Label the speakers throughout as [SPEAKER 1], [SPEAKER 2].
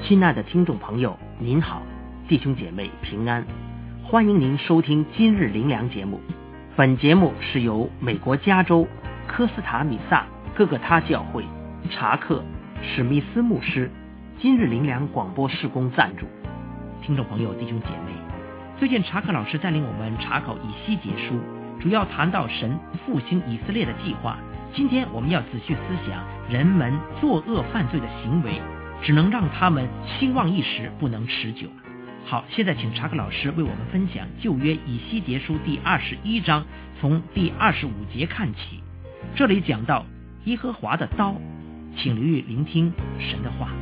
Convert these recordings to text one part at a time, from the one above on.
[SPEAKER 1] 亲爱的听众朋友，您好，弟兄姐妹平安，欢迎您收听今日灵粮节目。本节目是由美国加州科斯塔米萨各个他教会查克史密斯牧师今日灵粮广播事工赞助。听众朋友，弟兄姐妹，最近查克老师带领我们查考以西结书，主要谈到神复兴以色列的计划。今天我们要仔细思想人们作恶犯罪的行为只能让他们兴旺一时，不能持久。好，现在请查克老师为我们分享旧约以西结书第21章，从第25节看起。这里讲到耶和华的刀，请留意聆听神的话。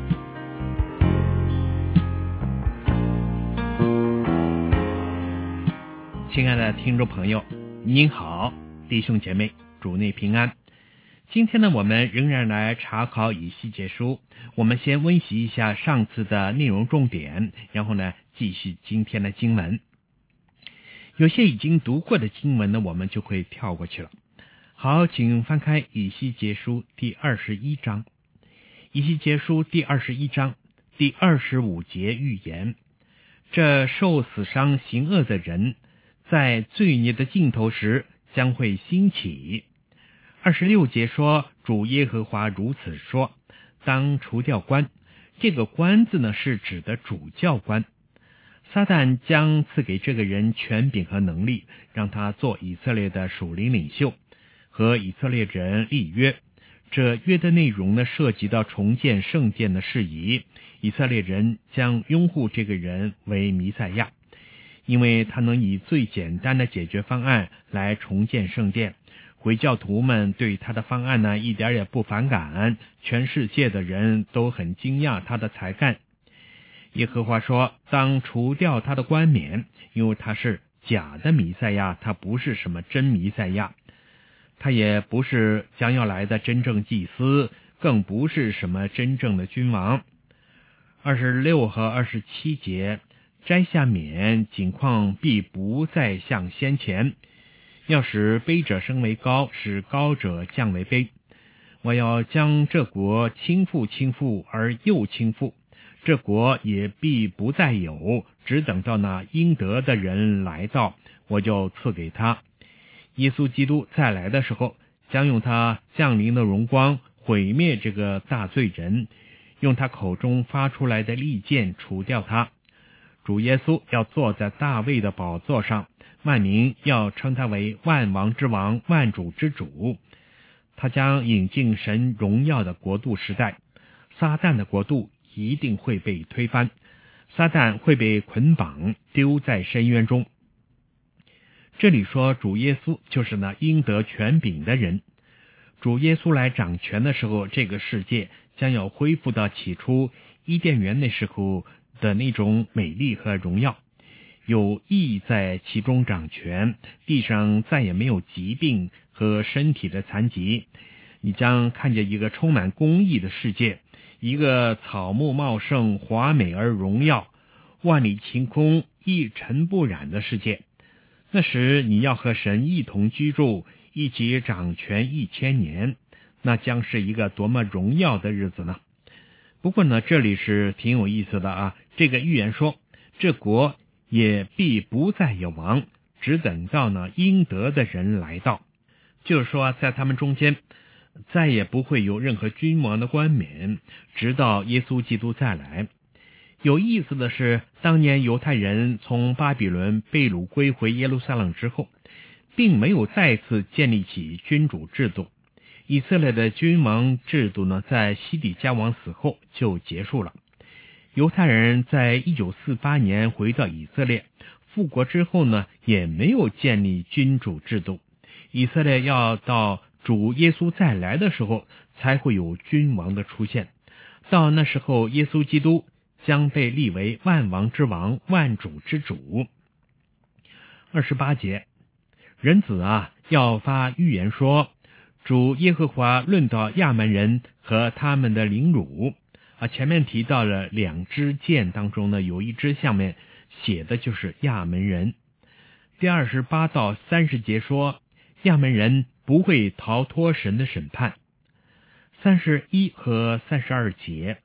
[SPEAKER 2] 亲爱的听众朋友，您好，弟兄姐妹，主内平安。今天呢，我们仍然来查考以西结书。我们先温习一下上次的内容重点，然后呢，继续今天的经文。有些已经读过的经文呢，我们就会跳过去了。好，请翻开以西结书第21章。以西结书第21章第25节预言：这受死伤行恶的人，在罪孽的尽头时将会兴起。26节说，主耶和华如此说，当除掉官。这个官字呢，是指的主教官。撒旦将赐给这个人权柄和能力，让他做以色列的属灵领袖，和以色列人立约。这约的内容呢，涉及到重建圣殿的事宜。以色列人将拥护这个人为弥赛亚，因为他能以最简单的解决方案来重建圣殿。回教徒们对他的方案呢，一点也不反感，全世界的人都很惊讶他的才干。耶和华说，当除掉他的冠冕，因为他是假的弥赛亚，他不是什么真弥赛亚，他也不是将要来的真正祭司，更不是什么真正的君王。26和27节，摘下冕，景况必不再像先前，要使卑者升为高，使高者降为卑。我要将这国倾覆而又倾覆，这国也必不再有，只等到那应得的人来到，我就赐给他。耶稣基督再来的时候，将用他降临的荣光毁灭这个大罪人，用他口中发出来的利剑除掉他。主耶稣要坐在大卫的宝座上，万民要称他为万王之王，万主之主。他将引进神荣耀的国度时代，撒旦的国度一定会被推翻，撒旦会被捆绑，丢在深渊中。这里说主耶稣就是那应得权柄的人。主耶稣来掌权的时候，这个世界将要恢复到起初伊甸园那时候的那种美丽和荣耀，有义在其中掌权，地上再也没有疾病和身体的残疾。你将看见一个充满公义的世界，一个草木茂盛、华美而荣耀、万里晴空、一尘不染的世界。那时你要和神一同居住，一起掌权1000年，那将是一个多么荣耀的日子呢？不过呢，这里是挺有意思的啊。这个预言说，这国也必不再有王，只等到呢应得的人来到。就是说，在他们中间再也不会有任何君王的冠冕，直到耶稣基督再来。有意思的是，当年犹太人从巴比伦被掳归回耶路撒冷之后，并没有再次建立起君主制度。以色列的君王制度呢，在西底家王死后就结束了。犹太人在1948年回到以色列，复国之后呢，也没有建立君主制度。以色列要到主耶稣再来的时候，才会有君王的出现。到那时候，耶稣基督将被立为万王之王，万主之主。28节，人子啊，要发预言说，主耶和华论到亚扪人和他们的凌辱。前面提到了2支箭当中呢，有一支下面写的就是亚扪人。第28到30节说，亚扪人不会逃脱神的审判。31和32节，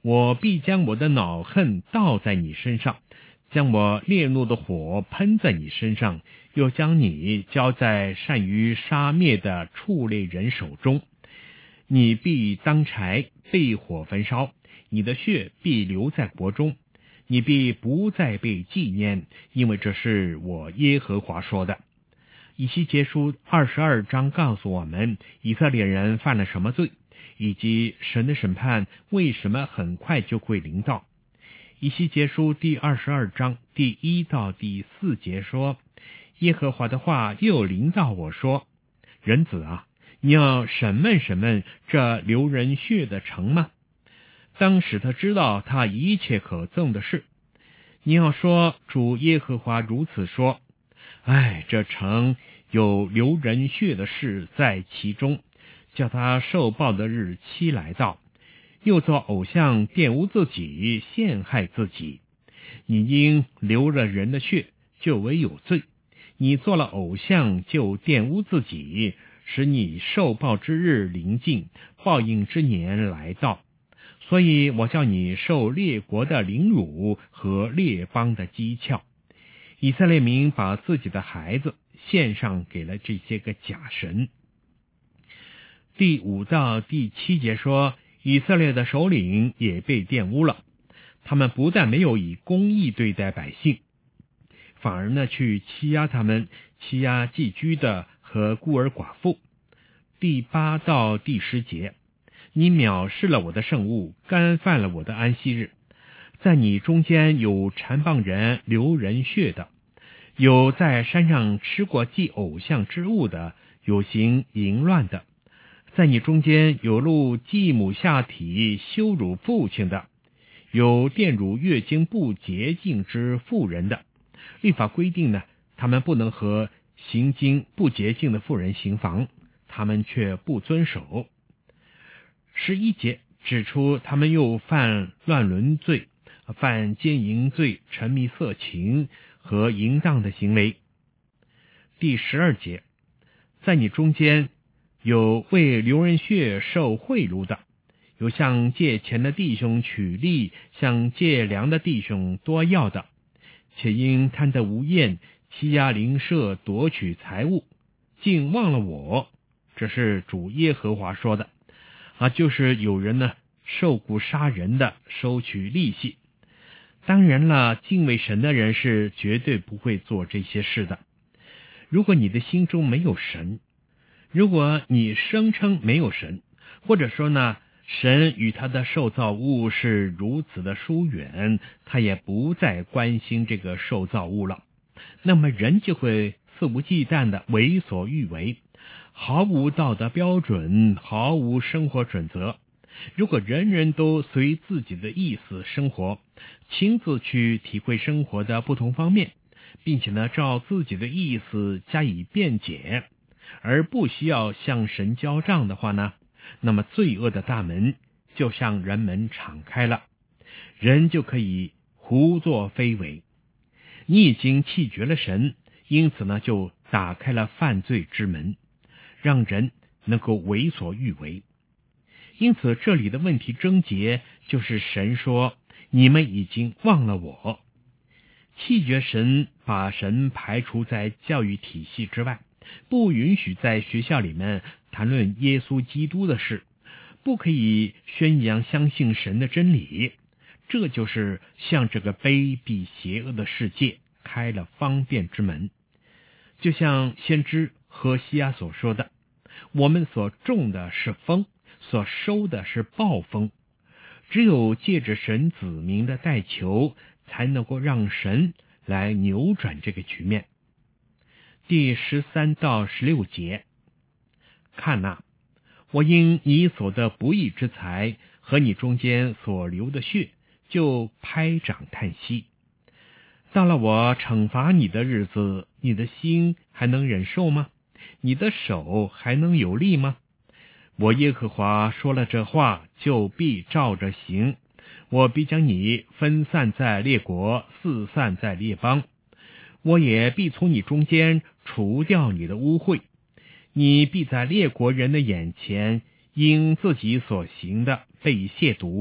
[SPEAKER 2] 我必将我的恼恨倒在你身上，将我烈怒的火喷在你身上，又将你交在善于杀灭的畜类人手中。你必当柴，被火焚烧，你的血必留在国中，你必不再被纪念，因为这是我耶和华说的。以西结书22章告诉我们以色列人犯了什么罪，以及神的审判为什么很快就会临到。以西结书第22章第1到第4节说，耶和华的话又临到我说，人子啊，你要审问审问这流人血的城吗？当使他知道他一切可憎的事。你要说，主耶和华如此说，哎，这城有流人血的事在其中，叫他受报的日期来到，又做偶像玷污自己，陷害自己。你因流了人的血，就为有罪；你做了偶像，就玷污自己，使你受报之日临近，报应之年来到。所以我叫你受列国的凌辱和列邦的讥诮。以色列民把自己的孩子献上给了这些个假神。第5到第7节说，以色列的首领也被玷污了，他们不但没有以公义对待百姓，反而呢去欺压他们，欺压寄居的和孤儿寡妇。第8到第10节，你藐视了我的圣物，干犯了我的安息日。在你中间有缠棒人流人血的，有在山上吃过祭偶像之物的，有行淫乱的。在你中间有露继母下体羞辱父亲的，有玷辱月经不洁净之妇人的。律法规定呢，他们不能和行经不洁净的妇人行房，他们却不遵守。11节指出他们又犯乱伦罪，犯奸淫罪，沉迷色情和淫荡的行为。第12节，在你中间有为流人血受贿赂的，有向借钱的弟兄取利，向借粮的弟兄多要的，且因贪得无厌，欺压邻舍，夺取财物，竟忘了我。这是主耶和华说的。就是有人呢受雇杀人的，收取利息。当然了，敬畏神的人是绝对不会做这些事的。如果你的心中没有神，如果你声称没有神，或者说呢，神与他的受造物是如此的疏远，他也不再关心这个受造物了，那么人就会肆无忌惮的为所欲为，毫无道德标准，毫无生活准则。如果人人都随自己的意思生活，亲自去体会生活的不同方面，并且呢照自己的意思加以辩解，而不需要向神交账的话呢，那么罪恶的大门就向人们敞开了，人就可以胡作非为。你已经弃绝了神，因此呢就打开了犯罪之门，让人能够为所欲为。因此这里的问题症结就是神说，你们已经忘了我。弃绝神，把神排除在教育体系之外，不允许在学校里面谈论耶稣基督的事，不可以宣扬相信神的真理。这就是向这个卑鄙邪恶的世界开了方便之门。就像先知何西阿所说的，我们所种的是风，所收的是暴风。只有借着神子民的代求，才能够让神来扭转这个局面。第13到16节，看哪，我因你所得不义之财和你中间所流的血，就拍掌叹息。到了我惩罚你的日子，你的心还能忍受吗？你的手还能有力吗？我耶和华说了这话，就必照着行。我必将你分散在列国，四散在列邦。我也必从你中间除掉你的污秽。你必在列国人的眼前，因自己所行的被亵渎，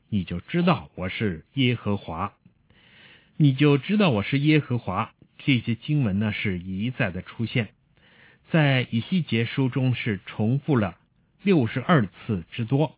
[SPEAKER 2] 你就知道我是耶和华。你就知道我是耶和华。这些经文呢是一再的出现，在以西结书中是重复了62次之多。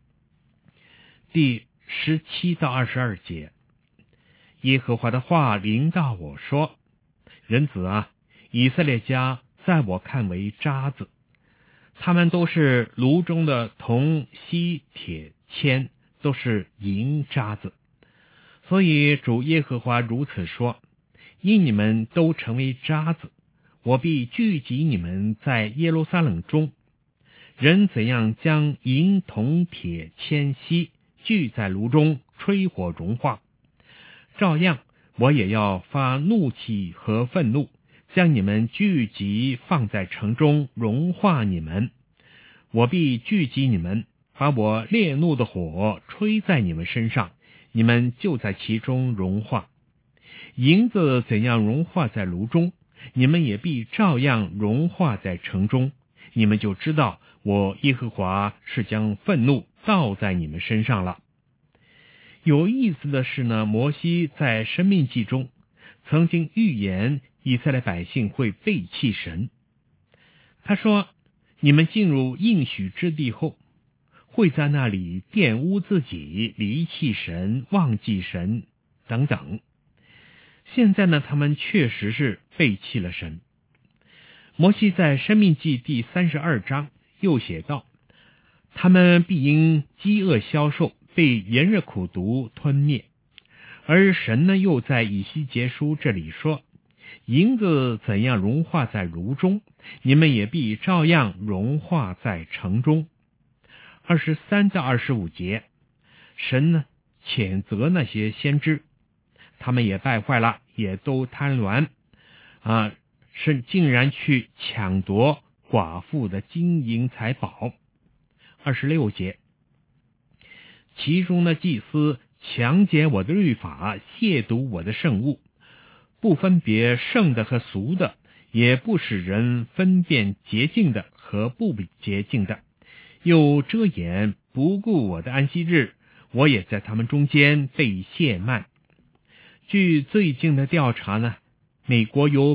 [SPEAKER 2] 第17到22节，耶和华的话临到我说：人子啊，以色列家在我看为渣子，他们都是炉中的铜锡铁铅，都是银渣子。所以主耶和华如此说：因你们都成为渣子，我必聚集你们在耶路撒冷中。人怎样将银铜铁铅锡聚在炉中吹火融化，照样我也要发怒气和愤怒，将你们聚集放在城中，融化你们。我必聚集你们，把我烈怒的火吹在你们身上，你们就在其中融化。银子怎样融化在炉中，你们也必照样融化在城中。你们就知道我耶和华是将愤怒倒在你们身上了。有意思的是呢，摩西在申命记中曾经预言以色列百姓会背弃神。他说，你们进入应许之地后，会在那里玷污自己，离弃神，忘记神等等。现在呢，他们确实是背弃了神。摩西在申命记第32章又写道，他们必因饥饿消瘦，被炎热苦毒吞灭。而神呢，又在以西结书这里说，银子怎样融化在炉中，你们也必照样融化在城中。23到25节，神呢谴责那些先知，他们也败坏了，也都贪婪是竟然去抢夺寡妇的金银财宝。26节，其中的祭司强解我的律法，亵渎我的圣物，不分别圣的和俗的，也不使人分辨洁净的和不洁净的，又遮掩不顾我的安息日，我也在他们中间被亵慢。据最近的调查呢，美国有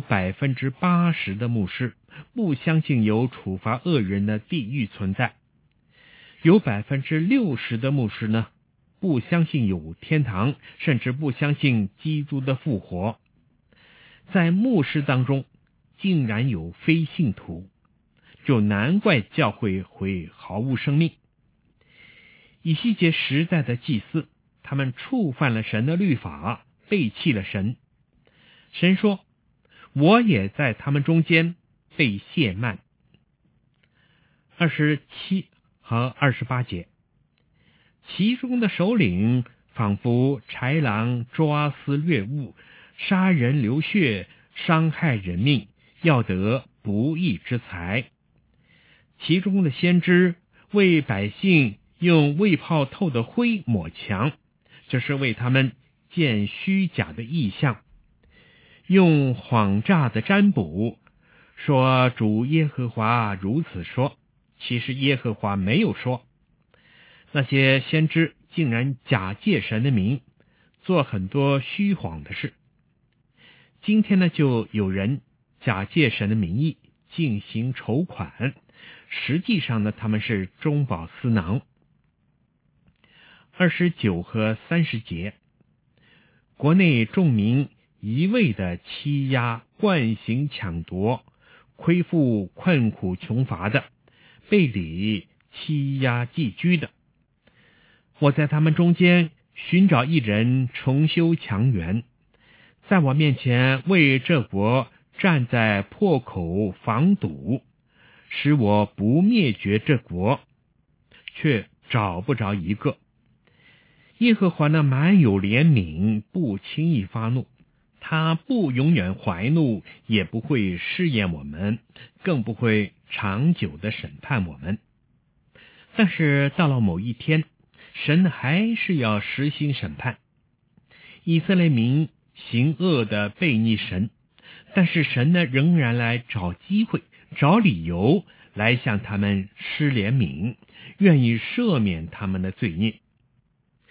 [SPEAKER 2] 80% 的牧师不相信有处罚恶人的地狱存在，有 60% 的牧师呢不相信有天堂，甚至不相信基督的复活。在牧师当中竟然有非信徒，就难怪教会会毫无生命。以西结时代的祭司，他们触犯了神的律法，背弃了神。神说，我也在他们中间被亵慢。27和28节，其中的首领仿佛豺狼抓撕掠物，杀人流血，伤害人命，要得不义之财。其中的先知为百姓用未泡透的灰抹墙，这是为他们见虚假的异象，用谎诈的占卜，说主耶和华如此说，其实耶和华没有说。那些先知竟然假借神的名，做很多虚谎的事。今天呢，就有人假借神的名义进行筹款，实际上呢，他们是中饱私囊。29和30节，国内众民一味的欺压，惯行抢夺，亏负困苦穷乏的，背离欺压寄居的。我在他们中间寻找一人重修墙垣，在我面前为这国站在破口防堵，使我不灭绝这国，却找不着一个。耶和华呢满有怜悯，不轻易发怒，他不永远怀怒，也不会试验我们，更不会长久的审判我们。但是到了某一天，神还是要实行审判。以色列民行恶的背逆神，但是神呢仍然来找机会，找理由来向他们施怜悯，愿意赦免他们的罪孽。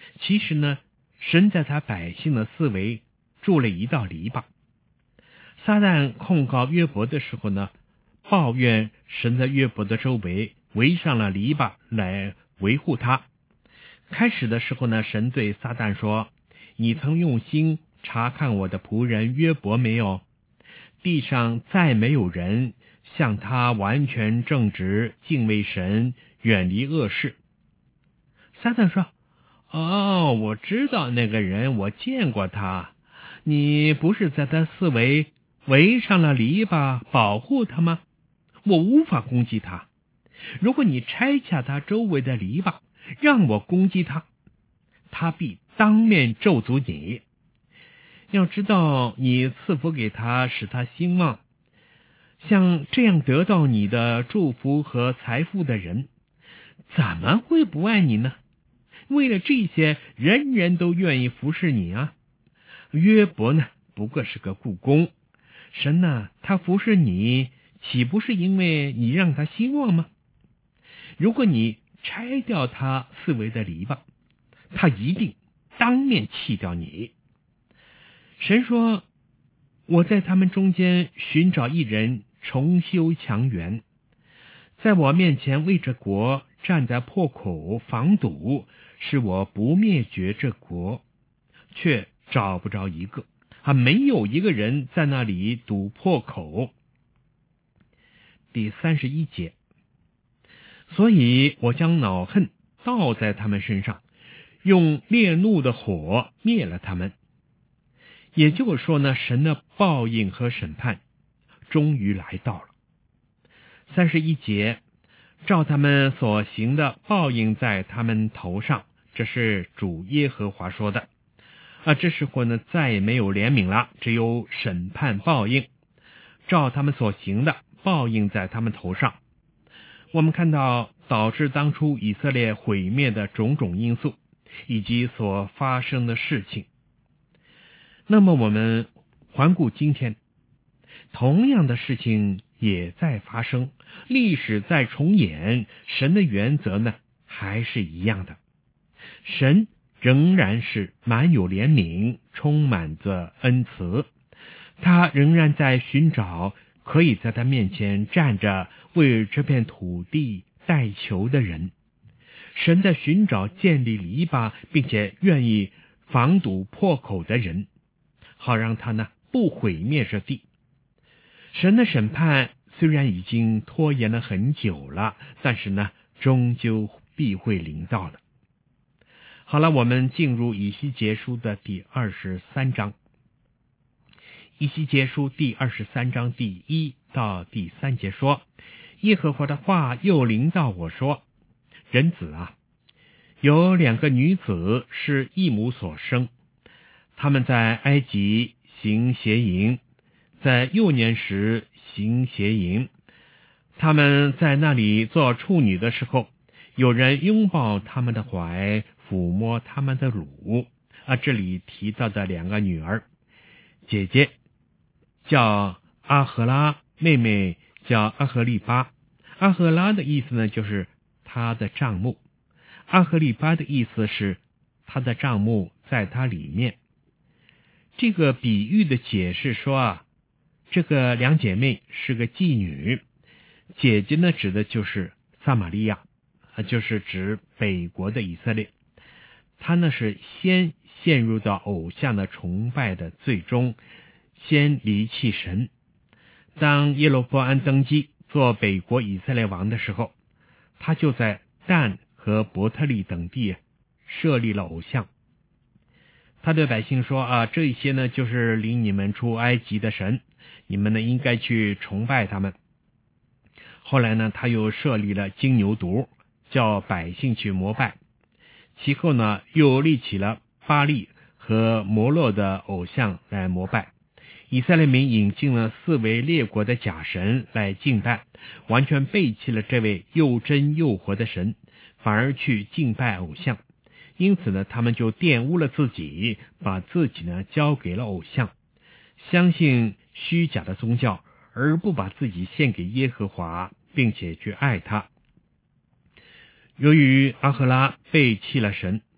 [SPEAKER 2] 其实呢，神在他百姓的四围筑了一道篱笆。撒旦控告约伯的时候呢，抱怨神在约伯的周围围上了篱笆来维护他。开始的时候呢，神对撒旦说，你曾用心查看我的仆人约伯没有？地上再没有人像他完全正直，敬畏神，远离恶事。撒旦说，我知道那个人，我见过他。你不是在他四围围上了篱笆保护他吗？我无法攻击他。如果你拆下他周围的篱笆，让我攻击他，他必当面咒诅你。要知道，你赐福给他，使他兴旺，像这样得到你的祝福和财富的人，怎么会不爱你呢？为了这些，人人都愿意服侍你啊。约伯呢，不过是个雇工，神呢，他服侍你，岂不是因为你让他兴旺吗？如果你拆掉他四围的篱笆，他一定当面弃掉你。神说，我在他们中间寻找一人重修墙垣，在我面前为这国站在破口防堵，使我不灭绝这国，却找不着一个，没有一个人在那里堵破口。第31节，所以我将恼恨倒在他们身上，用烈怒的火灭了他们。也就是说呢，神的报应和审判终于来到了。31节，照他们所行的报应在他们头上，这是主耶和华说的。这时候呢，再也没有怜悯了，只有审判报应，照他们所行的报应在他们头上。我们看到导致当初以色列毁灭的种种因素，以及所发生的事情。那么我们环顾今天，同样的事情也在发生，历史在重演，神的原则呢还是一样的。神仍然是满有怜悯，充满着恩慈，他仍然在寻找可以在他面前站着为这片土地代求的人。神在寻找建立篱笆并且愿意防堵破口的人，好让他呢不毁灭这地。神的审判虽然已经拖延了很久了，但是呢终究必会临到的。好了，我们进入以西结书的第23章。以西结书第23章第1到第3节说，耶和华的话又临到我说，人子啊，有2个女子是异母所生，他们在埃及行邪淫，在幼年时行邪淫。他们在那里做处女的时候，有人拥抱他们的怀，抚摸他们的乳。这里提到的2个女儿，姐姐叫阿荷拉，妹妹叫阿荷利巴。阿荷拉的意思呢，就是她的帐幕；阿荷利巴的意思是她的帐幕在她里面。这个比喻的解释说这个2姐妹是个妓女，姐姐呢指的就是撒玛利亚，就是指北国的以色列。她呢是先陷入到偶像的崇拜的最终，先离弃神。当耶罗波安登基做北国以色列王的时候，他就在但和伯特利等地设立了偶像。他对百姓说这些呢就是领你们出埃及的神，你们呢应该去崇拜他们。后来呢他又设立了金牛犊，叫百姓去膜拜。其后呢又立起了巴力和摩洛的偶像来膜拜。以色列民引进了4位列国的假神来敬拜，完全背弃了这位又真又活的神，反而去敬拜偶像。因此呢，他们就玷污了自己，把自己呢交给了偶像，相信虚假的宗教，而不把自己献给耶和华，并且去爱他。由于阿赫拉背弃了神，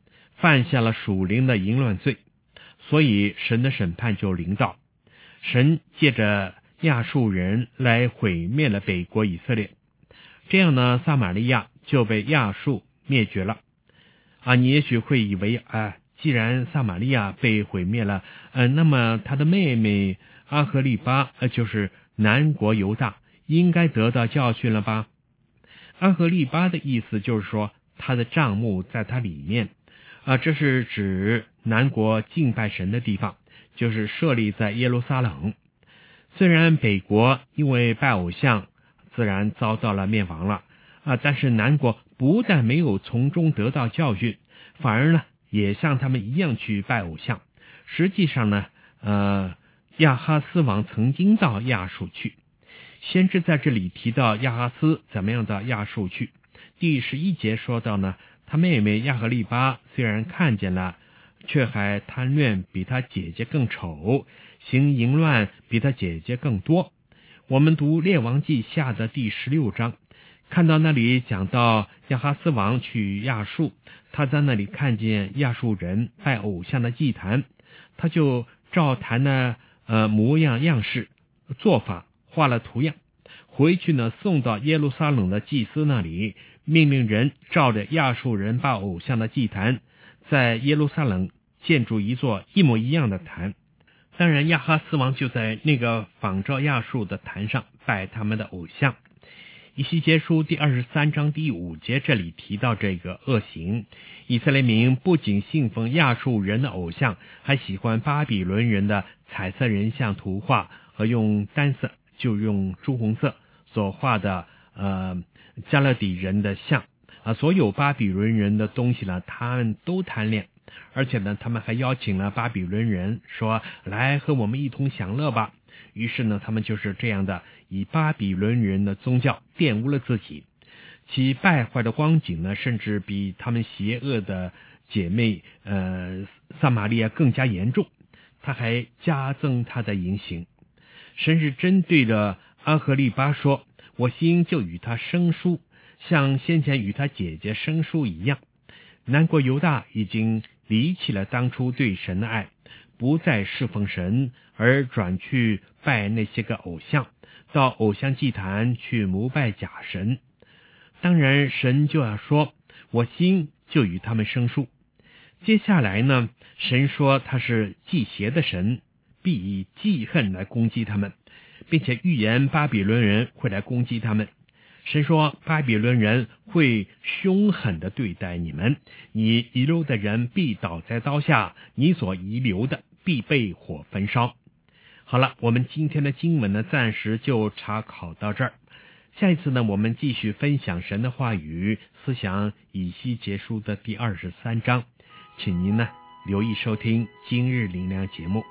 [SPEAKER 2] 犯下了属灵的淫乱罪，所以神的审判就临到。神借着亚述人来毁灭了北国以色列，这样呢，撒玛利亚就被亚述灭绝了。你也许会以为既然撒玛利亚被毁灭了，那么他的妹妹阿合利巴，就是南国犹大，应该得到教训了吧？阿合利巴的意思就是说，他的帐幕在他里面，这是指南国敬拜神的地方，就是设立在耶路撒冷。虽然北国因为拜偶像自然遭到了灭亡了，但是南国不但没有从中得到教训，反而呢也像他们一样去拜偶像。实际上呢，亚哈斯王曾经到亚述去。先知在这里提到亚哈斯怎么样到亚述去。第11节说到呢，他妹妹亚合利巴虽然看见了，却还贪恋比他姐姐更丑，行淫乱比他姐姐更多。我们读列王记下的第16章，看到那里讲到亚哈斯王去亚述，他在那里看见亚述人拜偶像的祭坛，他就照坛的模样样式做法画了图样，回去呢送到耶路撒冷的祭司那里，命令人照着亚述人拜偶像的祭坛，在耶路撒冷建筑一座一模一样的坛。当然亚哈斯王就在那个仿照亚述的坛上拜他们的偶像。以西结书第23章第5节这里提到这个恶行，以色列民不仅信奉亚述人的偶像，还喜欢巴比伦人的彩色人像图画和用单色就用朱红色所画的加勒底人的像所有巴比伦人的东西呢，他们都贪恋，而且呢他们还邀请了巴比伦人说，来和我们一同享乐吧。于是呢他们就是这样的以巴比伦人的宗教玷污了自己，其败坏的光景呢，甚至比他们邪恶的姐妹撒玛利亚更加严重，他还加增他的淫行。神是针对着阿合利巴说，我心就与他生疏，像先前与他姐姐生疏一样。南国犹大已经离弃了当初对神的爱，不再侍奉神，而转去拜那些个偶像，到偶像祭坛去膜拜假神。当然神就要说，我心就与他们生疏。接下来呢，神说他是忌邪的神，必以记恨来攻击他们，并且预言巴比伦人会来攻击他们。神说巴比伦人会凶狠地对待你们，你遗留的人必倒在刀下，你所遗留的必被火焚烧。好了，我们今天的经文呢，暂时就查考到这儿。下一次呢，我们继续分享神的话语，思想以西结书的第23章，请您呢留意收听今日灵粮节目。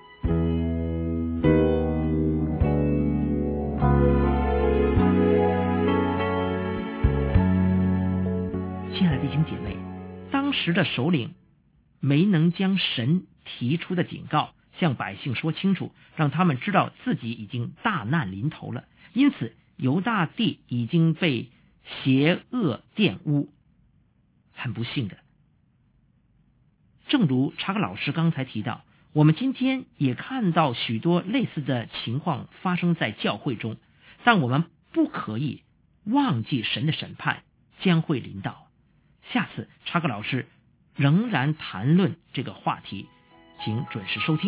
[SPEAKER 1] 亲爱的弟兄姐妹，当时的首领没能将神提出的警告向百姓说清楚，让他们知道自己已经大难临头了，因此犹大地已经被邪恶玷污。很不幸的，正如查克老师刚才提到，我们今天也看到许多类似的情况发生在教会中，但我们不可以忘记神的审判将会临到。下次查克老师仍然谈论这个话题，请准时收听。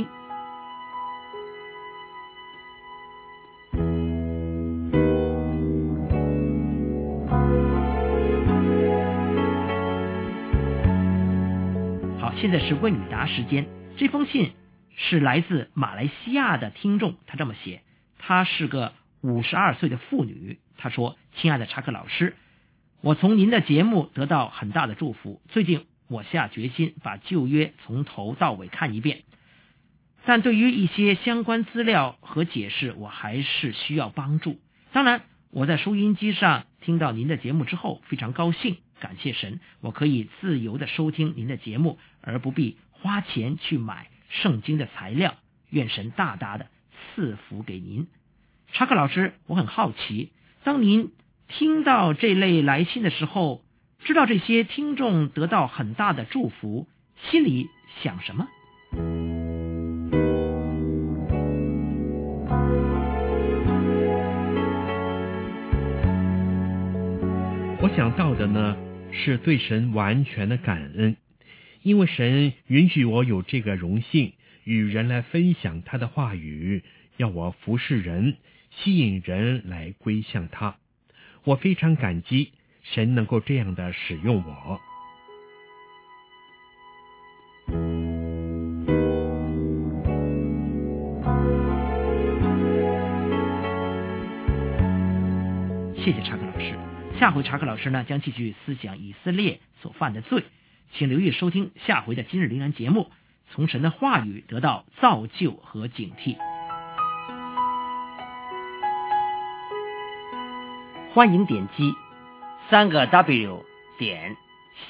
[SPEAKER 1] 好，现在是问与答时间。这封信是来自马来西亚的听众，他这么写，他是个52岁的妇女。他说，亲爱的查克老师，我从您的节目得到很大的祝福，最近我下决心把旧约从头到尾看一遍，但对于一些相关资料和解释，我还是需要帮助。当然，我在收音机上听到您的节目之后非常高兴，感谢神，我可以自由的收听您的节目，而不必花钱去买圣经的材料。愿神大大的赐福给您。查克老师，我很好奇，当您听到这类来信的时候，知道这些听众得到很大的祝福， 心里想什么？
[SPEAKER 2] 我想到的呢，是对神完全的感恩，因为神允许我有这个荣幸，与人来分享他的话语，要我服侍人，吸引人来归向他。我非常感激神能够这样的使用我。
[SPEAKER 1] 谢谢查克老师。下回查克老师呢将继续思想以色列所犯的罪，请留意收听下回的今日灵粮节目，从神的话语得到造就和警惕。欢迎点击3W 点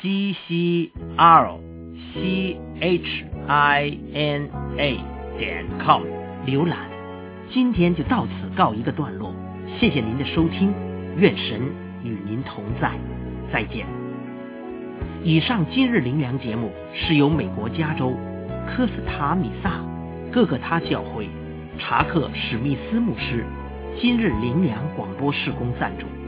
[SPEAKER 1] CCRCHINA 点 com 浏览。今天就到此告一个段落，谢谢您的收听，愿神与您同在，再见。以上今日灵粮节目是由美国加州科斯塔米萨各个他教会查克史密斯牧师今日灵粮广播事工赞助。